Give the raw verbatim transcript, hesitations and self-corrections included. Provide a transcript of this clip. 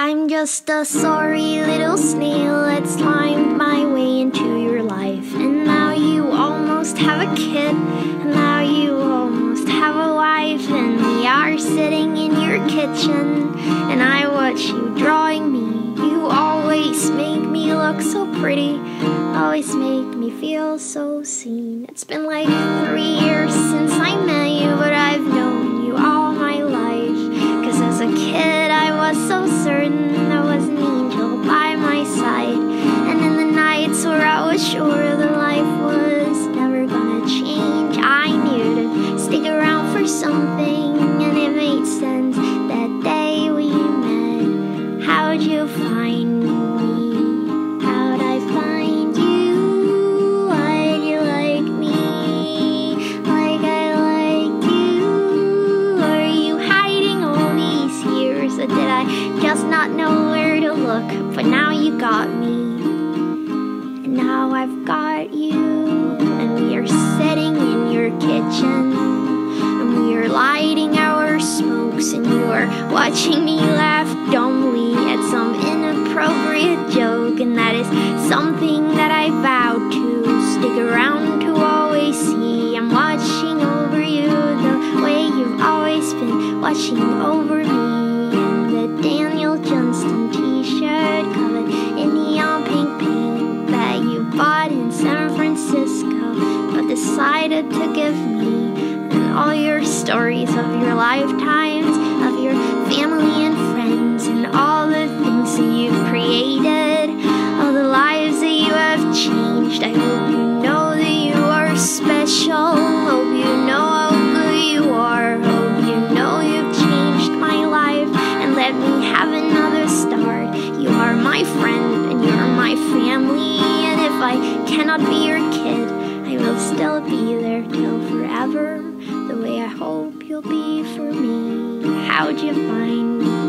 I'm just a sorry little snail that's climbed my way into your life. And now you almost have a kid, and now you almost have a wife. And we are sitting in your kitchen, and I watch you drawing me. You always make me look so pretty, always make me feel so seen. It's been like three years since I met you, but I've known you all my life. Cause as a kid I was so certain there was an angel by my side. And in the nights where I was sure that life was never gonna change, I knew to stick around for something, and it made sense that day we met. How'd you find me? How'd I find you? Why'd you like me like I like you? Are you hiding all these years, or did I just not know where to look? But now you got me, and now I've got you, and we are sitting in your kitchen, and we are lighting our smokes, and you are watching me laugh dumbly at some inappropriate joke. And that is something that I vowed to stick around to always see. I'm watching over you the way you've always been watching over me. And the Daniel Johnston t-shirt covered in neon pink paint that you bought in San Francisco but decided to give me. And all your stories of your lifetimes, of your family and friends, and all the things that you've created, all the lives that you have changed. I hope you know that you are special. Hope you know how good you are. Hope you know you've changed my life and let me have another start. You are my friend and you're my family, and if I cannot be your kid, I will still be there till forever, the way I hope you'll be for me. How'd you find me?